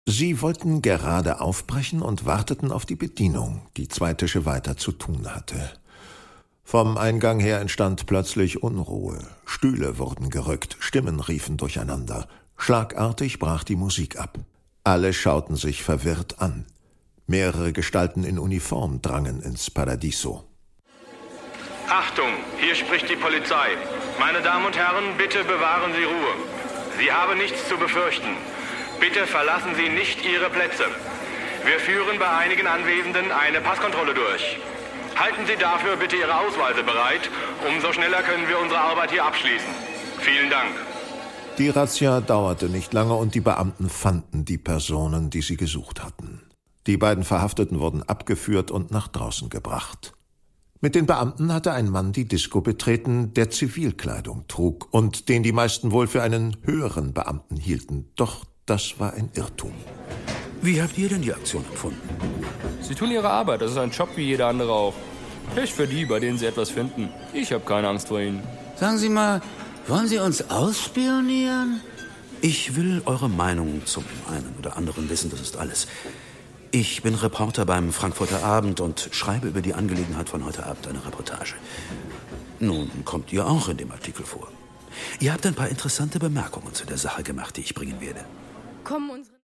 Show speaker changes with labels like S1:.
S1: Sie wollten gerade aufbrechen und warteten auf die Bedienung, die 2 Tische weiter zu tun hatte. Vom Eingang her entstand plötzlich Unruhe. Stühle wurden gerückt, Stimmen riefen durcheinander. Schlagartig brach die Musik ab. Alle schauten sich verwirrt an. Mehrere Gestalten in Uniform drangen ins Paradiso.
S2: Achtung, hier spricht die Polizei. Meine Damen und Herren, bitte bewahren Sie Ruhe. Sie haben nichts zu befürchten. Bitte verlassen Sie nicht Ihre Plätze. Wir führen bei einigen Anwesenden eine Passkontrolle durch. Halten Sie dafür bitte Ihre Ausweise bereit. Umso schneller können wir unsere Arbeit hier abschließen. Vielen Dank.
S1: Die Razzia dauerte nicht lange und die Beamten fanden die Personen, die sie gesucht hatten. Die beiden Verhafteten wurden abgeführt und nach draußen gebracht. Mit den Beamten hatte ein Mann die Disco betreten, der Zivilkleidung trug und den die meisten wohl für einen höheren Beamten hielten. Doch das war ein Irrtum.
S3: Wie habt ihr denn die Aktion empfunden?
S4: Sie tun ihre Arbeit, das ist ein Job wie jeder andere auch. Pech für die, bei denen sie etwas finden. Ich habe keine Angst vor ihnen.
S5: Sagen Sie mal, wollen Sie uns ausspionieren?
S3: Ich will eure Meinung zum einen oder anderen wissen, das ist alles. Ich bin Reporter beim Frankfurter Abend und schreibe über die Angelegenheit von heute Abend eine Reportage. Nun kommt ihr auch in dem Artikel vor. Ihr habt ein paar interessante Bemerkungen zu der Sache gemacht, die ich bringen werde.
S6: Kommen unsere